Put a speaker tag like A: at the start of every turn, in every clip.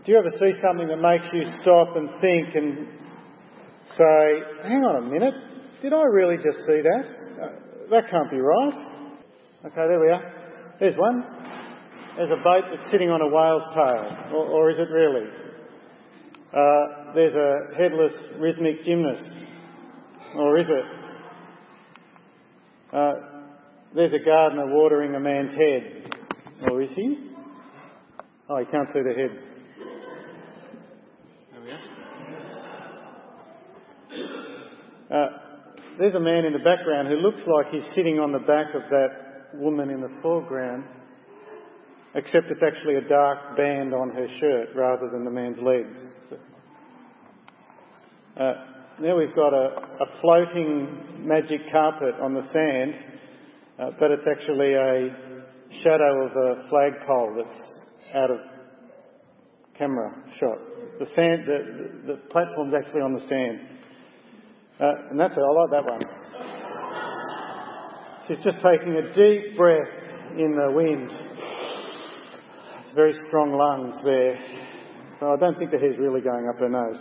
A: Do you ever see something that makes you stop and think and say, hang on a minute, did I really just see that? That can't be right. Okay, there we are. There's one. There's a boat that's sitting on a whale's tail. Or is it really? There's a headless rhythmic gymnast. Or is it? There's a gardener watering a man's head. Or is he? Oh, you can't see the head. There we are. There's a man in the background who looks like he's sitting on the back of that woman in the foreground, except it's actually a dark band on her shirt rather than the man's legs. Now we've got a floating magic carpet on the sand, but it's actually a shadow of a flagpole that's out of camera shot. The platform's actually on the sand. And that's it, I like that one. She's just taking a deep breath in the wind. It's very strong lungs there. So I don't think the hair's really going up her nose.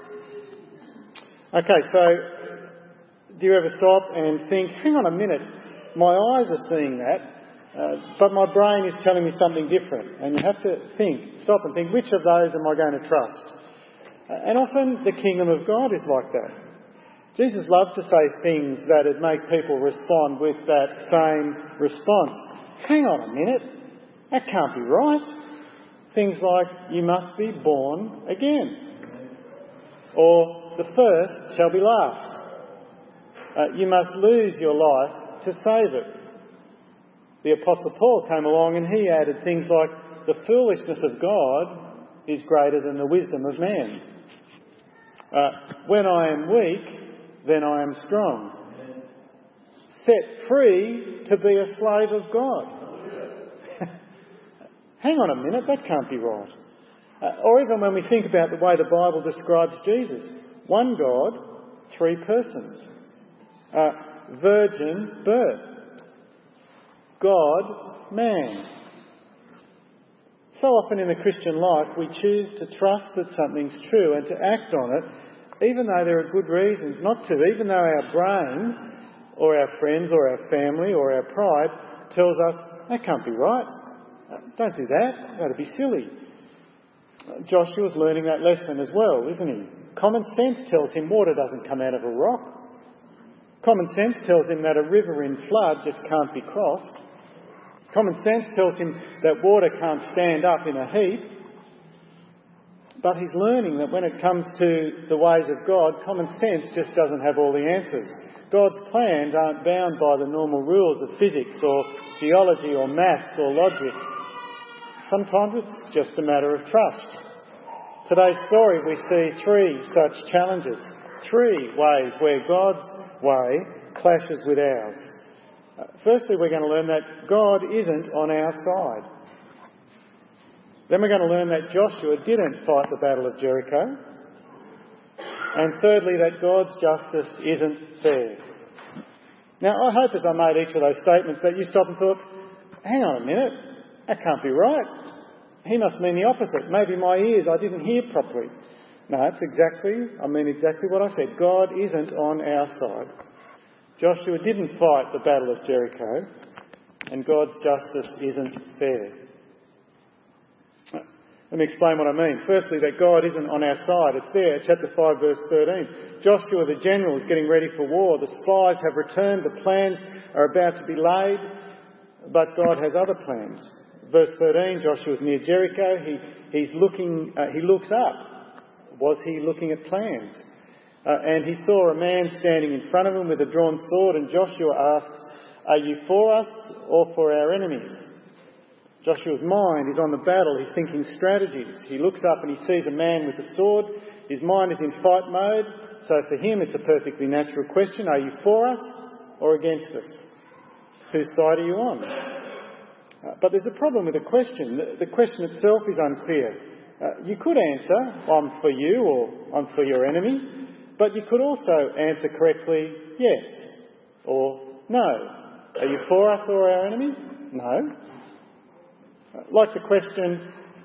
A: Okay, so do you ever stop and think, hang on a minute, my eyes are seeing that, but my brain is telling me something different. And you have to stop and think, which of those am I going to trust? And often the kingdom of God is like that. Jesus loved to say things that would make people respond with that same response. Hang on a minute, that can't be right. Things like, you must be born again. Or, the first shall be last. You must lose your life to save it. The Apostle Paul came along and he added things like, the foolishness of God is greater than the wisdom of man. When I am weak, then I am strong. Set free to be a slave of God. Hang on a minute, that can't be right. Or even when we think about the way the Bible describes Jesus. One God, three persons. Virgin birth. God, man. So often in the Christian life we choose to trust that something's true and to act on it, even though there are good reasons not to, even though our brain or our friends or our family or our pride tells us, that can't be right. Don't do that. That'd be silly. Joshua's learning that lesson as well, isn't he? Common sense tells him water doesn't come out of a rock. Common sense tells him that a river in flood just can't be crossed. Common sense tells him that water can't stand up in a heap. But he's learning that when it comes to the ways of God, common sense just doesn't have all the answers. God's plans aren't bound by the normal rules of physics or geology or maths or logic. Sometimes it's just a matter of trust. Today's story we see three such challenges, three ways where God's way clashes with ours. Firstly, we're going to learn that God isn't on our side. Then we're going to learn that Joshua didn't fight the Battle of Jericho. And thirdly, that God's justice isn't fair. Now, I hope as I made each of those statements that you stopped and thought, hang on a minute, that can't be right. He must mean the opposite. Maybe my ears, I didn't hear properly. No, I mean exactly what I said. God isn't on our side. Joshua didn't fight the Battle of Jericho, and God's justice isn't fair. Let me explain what I mean. Firstly, that God isn't on our side. It's there, chapter 5, verse 13. Joshua the general is getting ready for war. The spies have returned. The plans are about to be laid. But God has other plans. Verse 13, Joshua's near Jericho. He looks up. Was he looking at plans? And he saw a man standing in front of him with a drawn sword. And Joshua asks, are you for us or for our enemies? Joshua's mind is on the battle. He's thinking strategies. He looks up and he sees a man with a sword. His mind is in fight mode. So for him, it's a perfectly natural question. Are you for us or against us? Whose side are you on? But there's a problem with the question. The question itself is unclear. You could answer, I'm for you or I'm for your enemy. But you could also answer correctly, yes or no. Are you for us or our enemy? No. Like the question,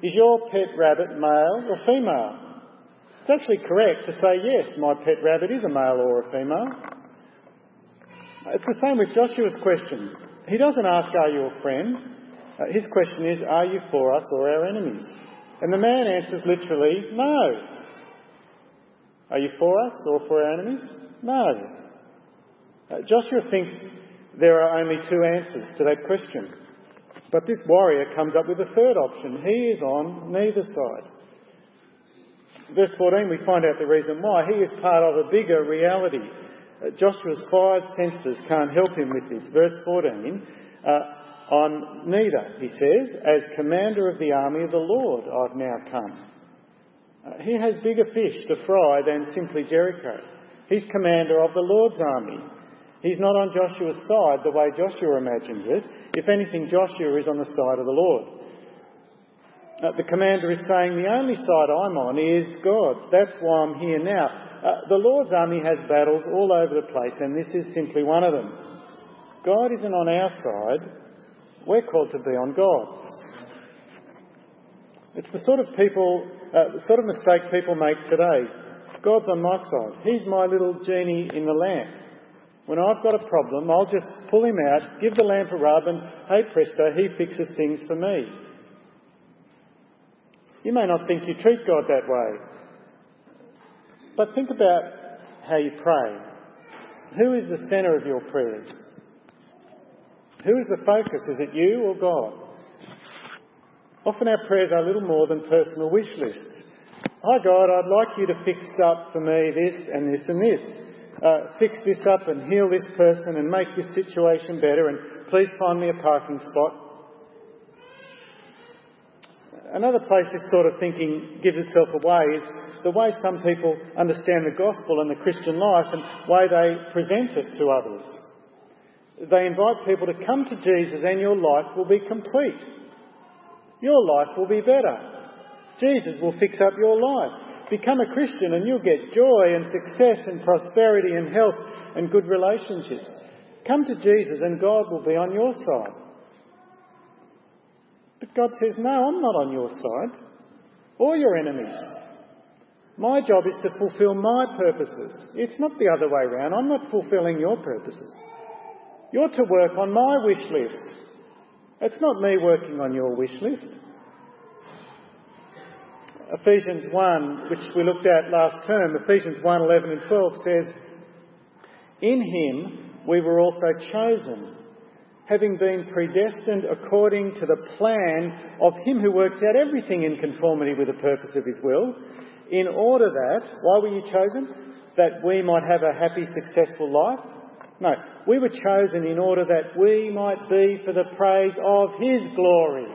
A: Is your pet rabbit male or female? It's actually correct to say, yes, my pet rabbit is a male or a female. It's the same with Joshua's question. He doesn't ask, are you a friend? His question is, are you for us or our enemies? And the man answers literally, no. Are you for us or for our enemies? No. Joshua thinks there are only two answers to that question. But this warrior comes up with a third option. He is on neither side. Verse 14, we find out the reason why. He is part of a bigger reality. Joshua's five senses can't help him with this. Verse 14, on neither, he says, as commander of the army of the Lord I've now come. He has bigger fish to fry than simply Jericho. He's commander of the Lord's army. He's not on Joshua's side the way Joshua imagines it. If anything, Joshua is on the side of the Lord. The commander is saying, the only side I'm on is God's. That's why I'm here now. The Lord's army has battles all over the place, and this is simply one of them. God isn't on our side. We're called to be on God's. It's the sort of mistake people make today. God's on my side. He's my little genie in the lamp. When I've got a problem, I'll just pull him out, give the lamp a rub, and hey presto, he fixes things for me. You may not think you treat God that way. But think about how you pray. Who is the centre of your prayers? Who is the focus? Is it you or God? Often our prayers are little more than personal wish lists. Hi God, I'd like you to fix up for me this and this and this. Fix this up and heal this person and make this situation better, and please find me a parking spot. Another place this sort of thinking gives itself away is the way some people understand the gospel and the Christian life and the way they present it to others. They invite people to come to Jesus and your life will be complete. Your life will be better. Jesus will fix up your life. Become a Christian and you'll get joy and success and prosperity and health and good relationships. Come to Jesus and God will be on your side. But God says, no, I'm not on your side or your enemies. My job is to fulfil my purposes. It's not the other way around. I'm not fulfilling your purposes. You're to work on my wish list. It's not me working on your wish list. Ephesians 1, which we looked at last term, Ephesians 1, 11 and 12 says, in him we were also chosen, having been predestined according to the plan of him who works out everything in conformity with the purpose of his will, in order that, why were you chosen? That we might have a happy, successful life? No, we were chosen in order that we might be for the praise of his glory.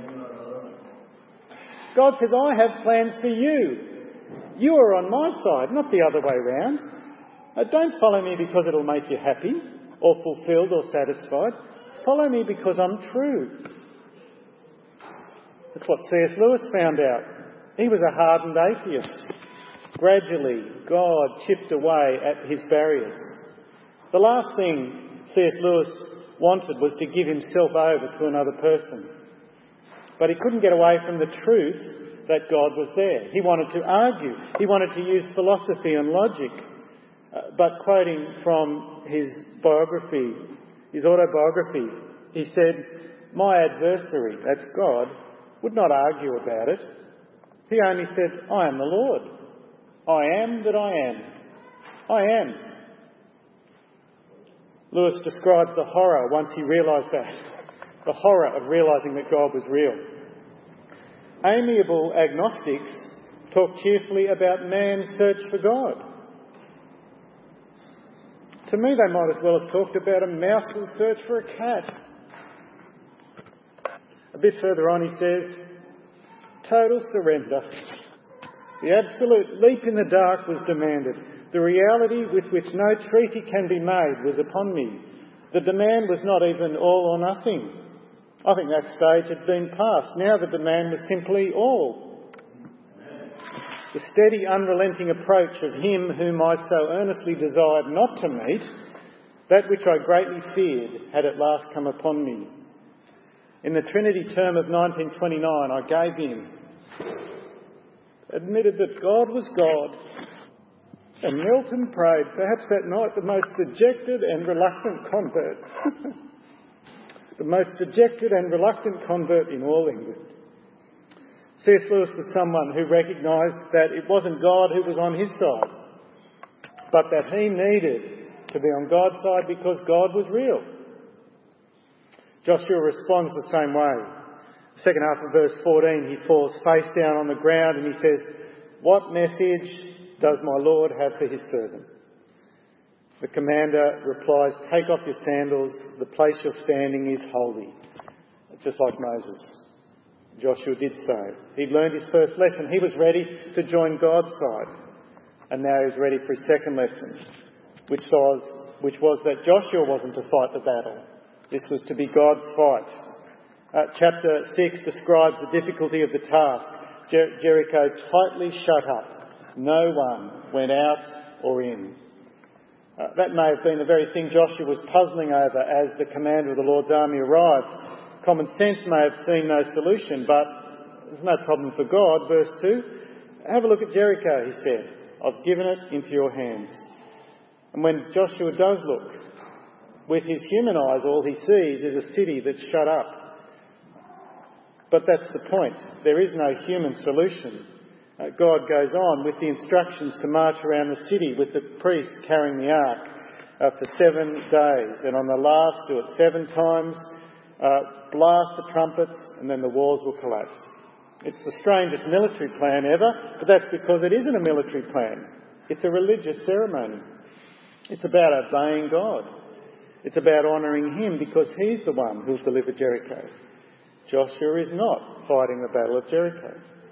A: God says, I have plans for you. You are on my side, not the other way round. Don't follow me because it'll make you happy or fulfilled or satisfied. Follow me because I'm true. That's what C.S. Lewis found out. He was a hardened atheist. Gradually, God chipped away at his barriers. The last thing C.S. Lewis wanted was to give himself over to another person. But he couldn't get away from the truth that God was there. He wanted to argue. He wanted to use philosophy and logic. But quoting from his biography, his autobiography, he said, my adversary, that's God, would not argue about it. He only said, I am the Lord. I am that I am. I am. Lewis describes the horror once he realised that. The horror of realising that God was real. Amiable agnostics talk cheerfully about man's search for God. To me, they might as well have talked about a mouse's search for a cat. A bit further on he says, total surrender. The absolute leap in the dark was demanded. The reality with which no treaty can be made was upon me. The demand was not even all or nothing. I think that stage had been passed. Now the demand was simply all. The steady, unrelenting approach of him whom I so earnestly desired not to meet, that which I greatly feared, had at last come upon me. In the Trinity term of 1929, I gave in admitted that God was God, and knelt and prayed, perhaps that night, the most dejected and reluctant convert. The most dejected and reluctant convert in all England. C.S. Lewis was someone who recognised that it wasn't God who was on his side, but that he needed to be on God's side because God was real. Joshua responds the same way. The second half of verse 14, he falls face down on the ground and he says, "What message does my Lord have for his servant?" The commander replies, "Take off your sandals, the place you're standing is holy." Just like Moses. Joshua did so. He'd learned his first lesson. He was ready to join God's side. And now he's ready for his second lesson, which was that Joshua wasn't to fight the battle. This was to be God's fight. Chapter 6 describes the difficulty of the task. Jericho tightly shut up. No one went out or in. That may have been the very thing Joshua was puzzling over as the commander of the Lord's army arrived. Common sense may have seen no solution, but there's no problem for God. Verse 2, "Have a look at Jericho," he said. "I've given it into your hands." And when Joshua does look, with his human eyes, all he sees is a city that's shut up. But that's the point. There is no human solution. God goes on with the instructions to march around the city with the priests carrying the ark for 7 days. And on the last, do it 7 times, blast the trumpets, and then the walls will collapse. It's the strangest military plan ever, but that's because it isn't a military plan. It's a religious ceremony. It's about obeying God. It's about honouring him because he's the one who'll deliver Jericho. Joshua is not fighting the battle of Jericho.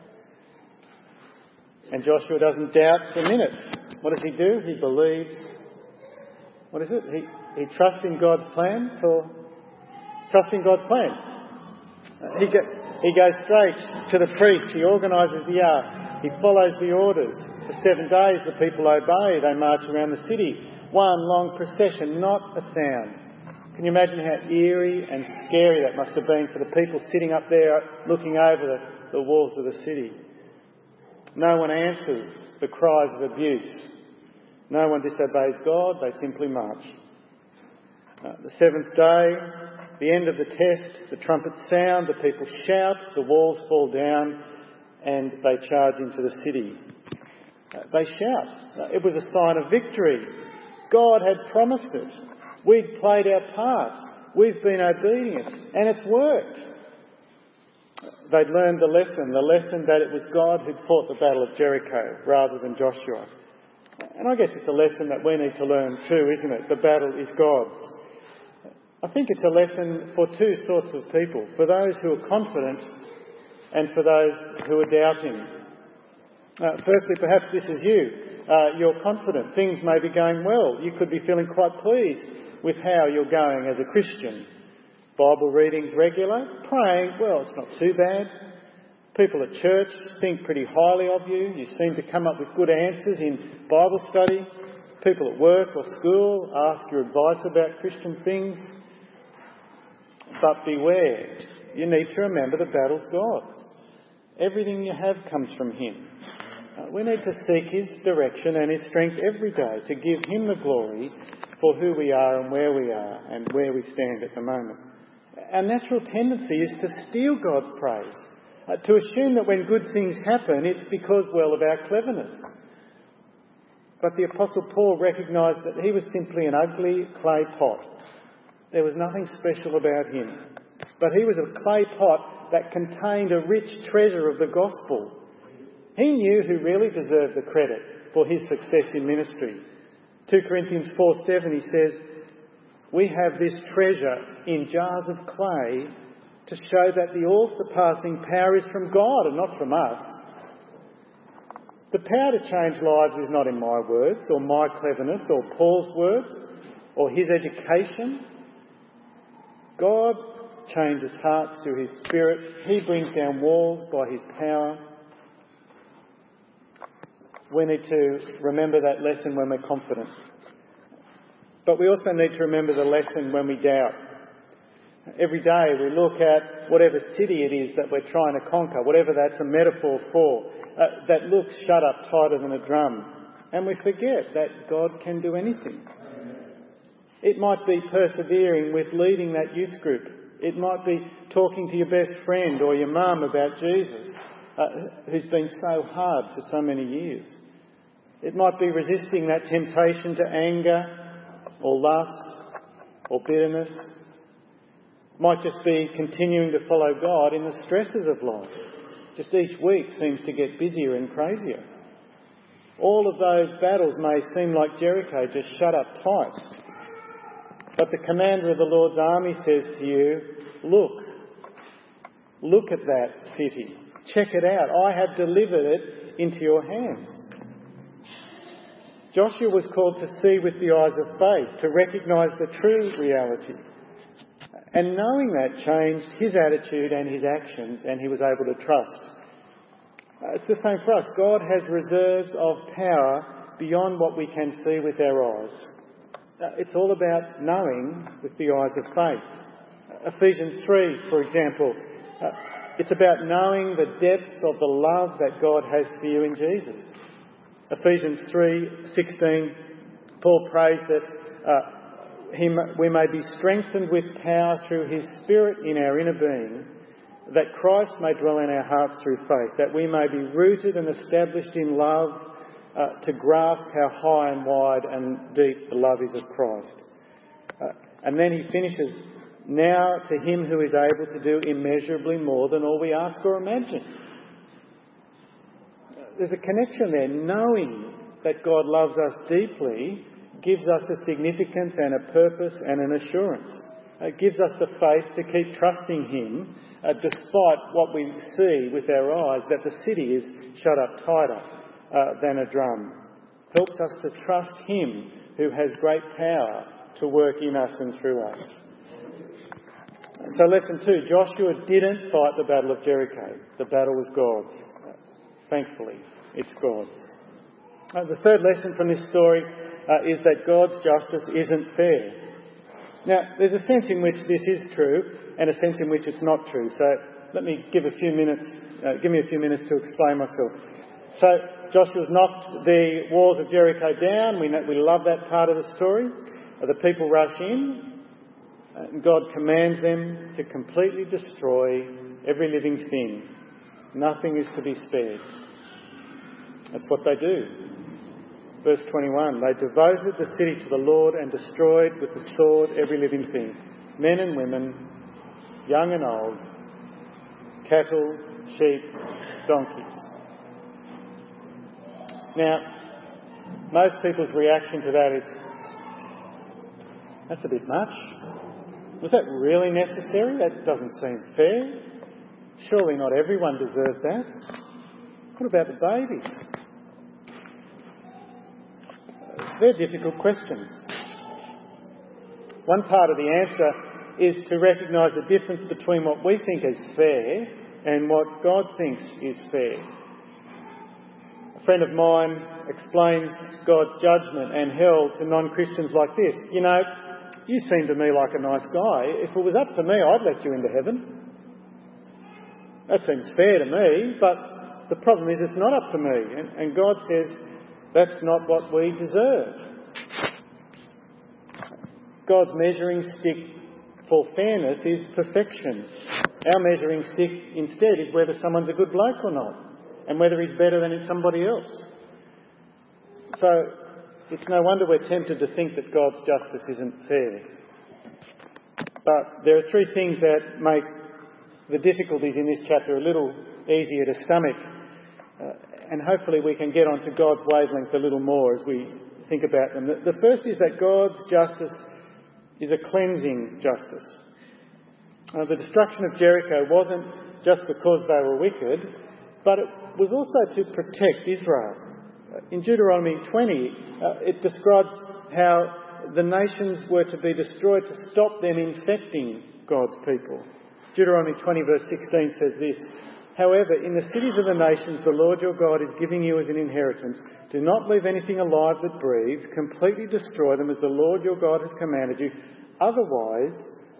A: And Joshua doesn't doubt for a minute. What does he do? He believes. What is it? He trusts in God's plan trusting God's plan. He goes straight to the priest. He organises the ark. He follows the orders. For 7 days the people obey. They march around the city. One long procession, not a sound. Can you imagine how eerie and scary that must have been for the people sitting up there looking over the walls of the city? No one answers the cries of abuse. No one disobeys God. They simply march. The 7th day, the end of the test, the trumpets sound, the people shout, the walls fall down, and they charge into the city. They shout. It was a sign of victory. God had promised it. We'd played our part. We've been obedient, and it's worked. They'd learned the lesson that it was God who'd fought the battle of Jericho rather than Joshua. And I guess it's a lesson that we need to learn too, isn't it? The battle is God's. I think it's a lesson for 2 sorts of people, for those who are confident and for those who are doubting. Firstly, perhaps this is you. You're confident. Things may be going well. You could be feeling quite pleased with how you're going as a Christian. Bible readings regular. Praying, well, it's not too bad. People at church think pretty highly of you. You seem to come up with good answers in Bible study. People at work or school ask your advice about Christian things. But beware, you need to remember the battle's God's. Everything you have comes from him. We need to seek his direction and his strength every day to give him the glory for who we are and where we are and where we stand at the moment. Our natural tendency is to steal God's praise, to assume that when good things happen, it's because, well, of our cleverness. But the Apostle Paul recognised that he was simply an ugly clay pot. There was nothing special about him. But he was a clay pot that contained a rich treasure of the gospel. He knew who really deserved the credit for his success in ministry. 2 Corinthians 4:7, he says, "We have this treasure in jars of clay to show that the all-surpassing power is from God and not from us." The power to change lives is not in my words or my cleverness or Paul's words or his education. God changes hearts through his Spirit. He brings down walls by his power. We need to remember that lesson when we're confident. But we also need to remember the lesson when we doubt. Every day we look at whatever city it is that we're trying to conquer, whatever that's a metaphor for, that looks shut up tighter than a drum. And we forget that God can do anything. It might be persevering with leading that youth group. It might be talking to your best friend or your mum about Jesus, who's been so hard for so many years. It might be resisting that temptation to anger or lust or bitterness. It might just be continuing to follow God in the stresses of life. Just each week seems to get busier and crazier. All of those battles may seem like Jericho, just shut up tight. But the commander of the Lord's army says to you, look at that city. Check it out. I have delivered it into your hands. Joshua was called to see with the eyes of faith, to recognise the true reality. And knowing that changed his attitude and his actions, and he was able to trust. It's the same for us. God has reserves of power beyond what we can see with our eyes. It's all about knowing with the eyes of faith. Ephesians 3, for example, it's about knowing the depths of the love that God has for you in Jesus. Ephesians 3:16, Paul prays that we may be strengthened with power through his Spirit in our inner being, that Christ may dwell in our hearts through faith, that we may be rooted and established in love, to grasp how high and wide and deep the love is of Christ. And then he finishes, now to him who is able to do immeasurably more than all we ask or imagine. There's a connection there. Knowing that God loves us deeply gives us a significance and a purpose and an assurance. It gives us the faith to keep trusting him despite what we see with our eyes, that the city is shut up tighter than a drum. Helps us to trust him who has great power to work in us and through us. So lesson 2, Joshua didn't fight the battle of Jericho. The battle was God's. Thankfully, it's God's. The third lesson from this story is that God's justice isn't fair. Now, there's a sense in which this is true and a sense in which it's not true. So let me give me a few minutes to explain myself. So Joshua's knocked the walls of Jericho down. We love that part of the story. The people rush in and God commands them to completely destroy every living thing. Nothing is to be spared. That's what they do. Verse 21, they devoted the city to the Lord and destroyed with the sword every living thing, men and women, young and old, cattle, sheep, donkeys. Now, most people's reaction to that is, that's a bit much. Was that really necessary? That doesn't seem fair. Surely not everyone deserved that. What about the babies? They're difficult questions. One part of the answer is to recognise the difference between what we think is fair and what God thinks is fair. A friend of mine explains God's judgment and hell to non-Christians like this. You know, you seem to me like a nice guy. If it was up to me, I'd let you into heaven. That seems fair to me, but the problem is it's not up to me. And God says that's not what we deserve. God's measuring stick for fairness is perfection. Our measuring stick instead is whether someone's a good bloke or not, and whether he's better than somebody else. So it's no wonder we're tempted to think that God's justice isn't fair. But there are three things that make the difficulties in this chapter a little easier to stomach, and hopefully we can get onto God's wavelength a little more as we think about them. The first is that God's justice is a cleansing justice. The destruction of Jericho wasn't just because they were wicked, but it was also to protect Israel. In Deuteronomy 20, it describes how the nations were to be destroyed to stop them infecting God's people. Deuteronomy 20 verse 16 says this, however, in the cities of the nations the Lord your God is giving you as an inheritance, do not leave anything alive that breathes, completely destroy them as the Lord your God has commanded you, otherwise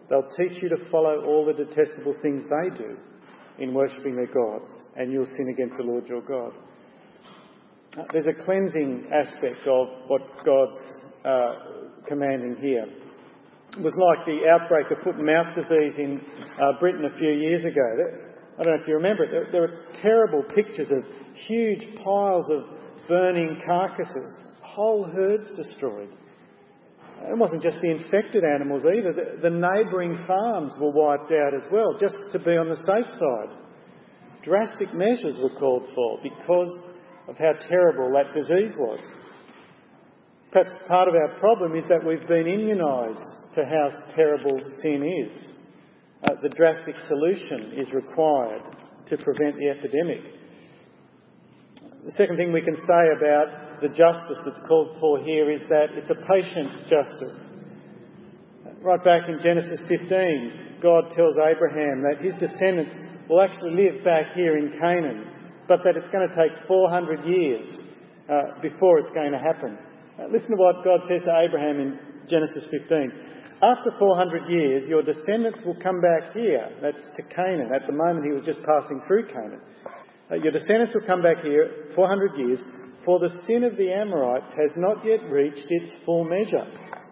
A: They'll teach you to follow all the detestable things they do in worshipping their gods, and you'll sin against the Lord your God. There's a cleansing aspect of what God's commanding here. It was like the outbreak of foot and mouth disease in Britain a few years ago. I don't know if you remember it. There were terrible pictures of huge piles of burning carcasses, whole herds destroyed. It wasn't just the infected animals either. The neighbouring farms were wiped out as well, just to be on the safe side. Drastic measures were called for because of how terrible that disease was. Perhaps part of our problem is that we've been immunised to how terrible sin is. The drastic solution is required to prevent the epidemic. The second thing we can say about the justice that's called for here is that it's a patient justice. Right back in Genesis 15, God tells Abraham that his descendants will actually live back here in Canaan, but that it's going to take 400 years before it's going to happen. Listen to what God says to Abraham in Genesis 15. After 400 years, your descendants will come back here. That's to Canaan. At the moment, he was just passing through Canaan. Your descendants will come back here 400 years, for the sin of the Amorites has not yet reached its full measure.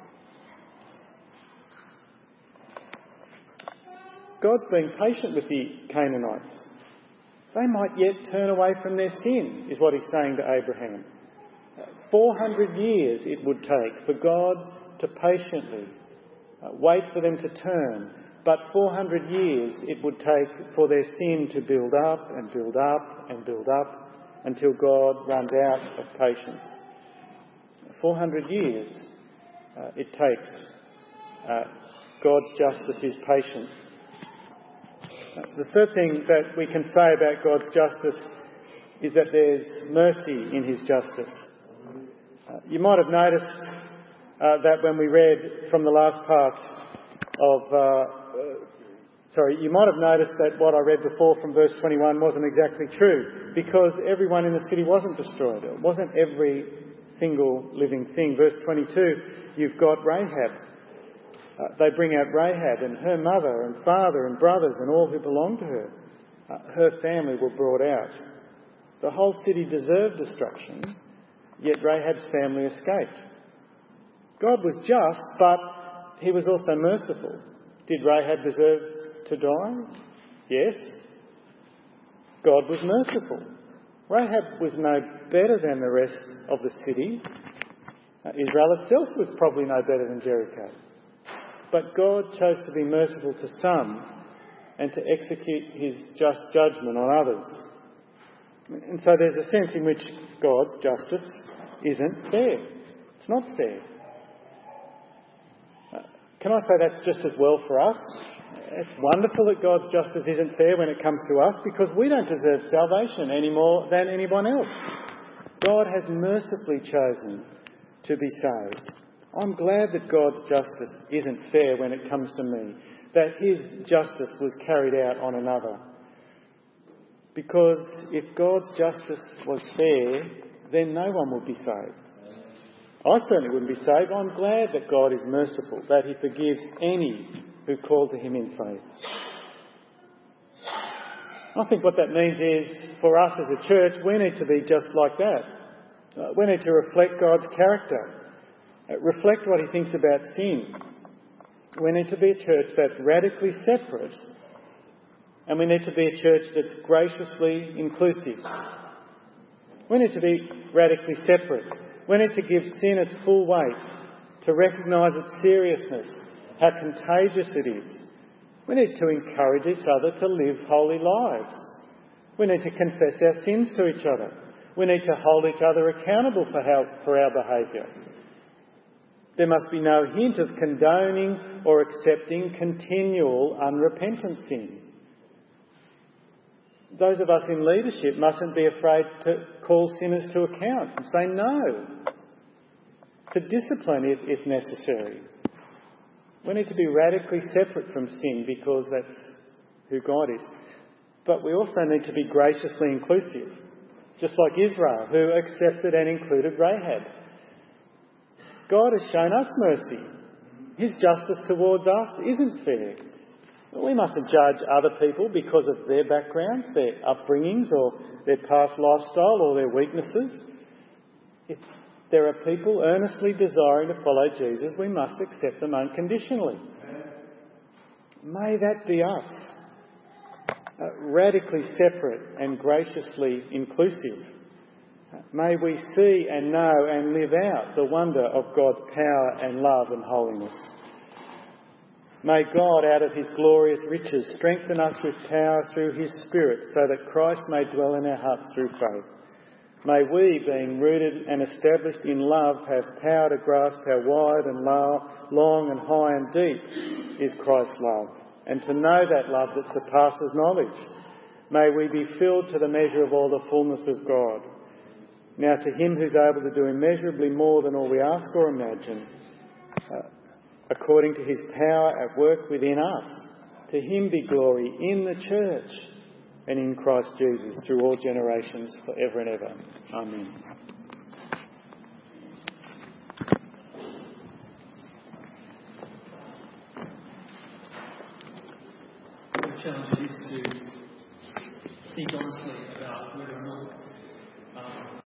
A: God's being patient with the Canaanites. They might yet turn away from their sin, is what he's saying to Abraham. 400 years it would take for God to patiently wait for them to turn, but 400 years it would take for their sin to build up and build up and build up until God runs out of patience. 400 years it takes. God's justice is patient. The third thing that we can say about God's justice is that there's mercy in his justice. You might have noticed that when we read from the last part of... you might have noticed that what I read before from verse 21 wasn't exactly true, because everyone in the city wasn't destroyed. It wasn't every single living thing. Verse 22, you've got Rahab. They bring out Rahab and her mother and father and brothers and all who belonged to her. Her family were brought out. The whole city deserved destruction, yet Rahab's family escaped. God was just, but he was also merciful. Did Rahab deserve to die? Yes. God was merciful. Rahab was no better than the rest of the city. Israel itself was probably no better than Jericho. But God chose to be merciful to some and to execute his just judgment on others. And so there's a sense in which God's justice isn't fair. It's not fair. Can I say that's just as well for us? It's wonderful that God's justice isn't fair when it comes to us, because we don't deserve salvation any more than anyone else. God has mercifully chosen to be saved. I'm glad that God's justice isn't fair when it comes to me, that his justice was carried out on another. Because if God's justice was fair, then no one would be saved. I certainly wouldn't be saved. I'm glad that God is merciful, that he forgives any who call to him in faith. I think what that means is, for us as a church, we need to be just like that. We need to reflect God's character. Reflect what he thinks about sin. We need to be a church that's radically separate, and we need to be a church that's graciously inclusive. We need to be radically separate. We need to give sin its full weight, to recognise its seriousness, how contagious it is. We need to encourage each other to live holy lives. We need to confess our sins to each other. We need to hold each other accountable for our behaviour. There must be no hint of condoning or accepting continual unrepentant sin. Those of us in leadership mustn't be afraid to call sinners to account and say no, to discipline if necessary. We need to be radically separate from sin because that's who God is. But we also need to be graciously inclusive, just like Israel, who accepted and included Rahab. God has shown us mercy. His justice towards us isn't fair. We mustn't judge other people because of their backgrounds, their upbringings or their past lifestyle or their weaknesses. If there are people earnestly desiring to follow Jesus, we must accept them unconditionally. May that be us, radically separate and graciously inclusive. May we see and know and live out the wonder of God's power and love and holiness. May God, out of his glorious riches, strengthen us with power through his Spirit, so that Christ may dwell in our hearts through faith. May we, being rooted and established in love, have power to grasp how wide and long and high and deep is Christ's love, and to know that love that surpasses knowledge. May we be filled to the measure of all the fullness of God. Now to him who's able to do immeasurably more than all we ask or imagine, according to his power at work within us, to him be glory in the church and in Christ Jesus through all generations, forever and ever. Amen.
B: The challenge is to think honestly about whether or not